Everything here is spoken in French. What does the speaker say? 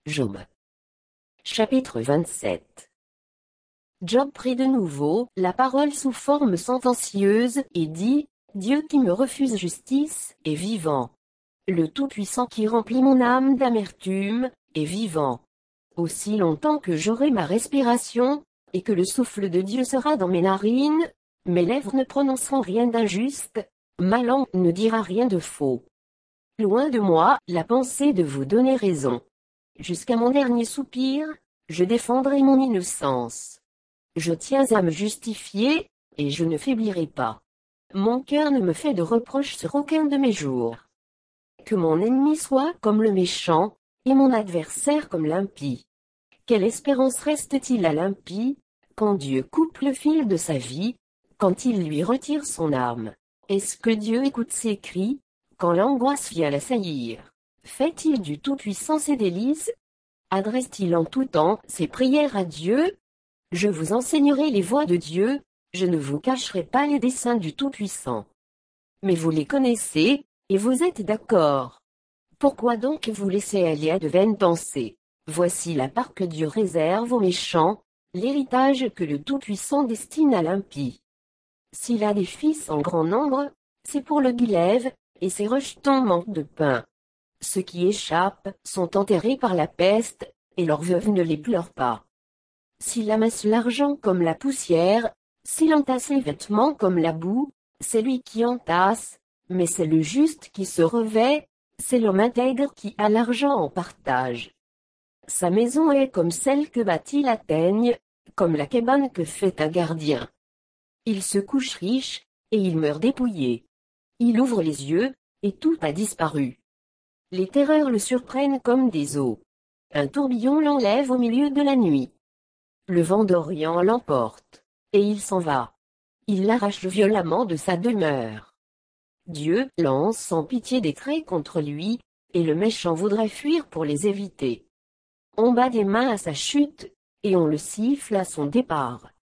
Job. Chapitre 27. Job prit de nouveau la parole sous forme sentencieuse, et dit, Dieu qui me refuse justice, est vivant. Le Tout-Puissant qui remplit mon âme d'amertume, est vivant. Aussi longtemps que j'aurai ma respiration, et que le souffle de Dieu sera dans mes narines, mes lèvres ne prononceront rien d'injuste, ma langue ne dira rien de faux. Loin de moi la pensée de vous donner raison. Jusqu'à mon dernier soupir, je défendrai mon innocence. Je tiens à me justifier, et je ne faiblirai pas. Mon cœur ne me fait de reproches sur aucun de mes jours. Que mon ennemi soit comme le méchant, et mon adversaire comme l'impie. Quelle espérance reste-t-il à l'impie, quand Dieu coupe le fil de sa vie, quand il lui retire son âme? Est-ce que Dieu écoute ses cris, quand l'angoisse vient l'assaillir? Fait-il du Tout-Puissant ses délices? Adresse-t-il en tout temps ses prières à Dieu? Je vous enseignerai les voies de Dieu, je ne vous cacherai pas les desseins du Tout-Puissant. Mais vous les connaissez, et vous êtes d'accord. Pourquoi donc vous laissez aller à de vaines pensées? Voici la part que Dieu réserve aux méchants, l'héritage que le Tout-Puissant destine à l'impie. S'il a des fils en grand nombre, c'est pour le glaive, et ses rejetons manquent de pain. Ceux qui échappent sont enterrés par la peste, et leurs veuves ne les pleurent pas. S'il amasse l'argent comme la poussière, s'il entasse les vêtements comme la boue, c'est lui qui entasse, mais c'est le juste qui se revêt, c'est l'homme intègre qui a l'argent en partage. Sa maison est comme celle que bâtit la teigne, comme la cabane que fait un gardien. Il se couche riche, et il meurt dépouillé. Il ouvre les yeux, et tout a disparu. Les terreurs le surprennent comme des eaux. Un tourbillon l'enlève au milieu de la nuit. Le vent d'Orient l'emporte, et il s'en va. Il l'arrache violemment de sa demeure. Dieu lance sans pitié des traits contre lui, et le méchant voudrait fuir pour les éviter. On bat des mains à sa chute, et on le siffle à son départ.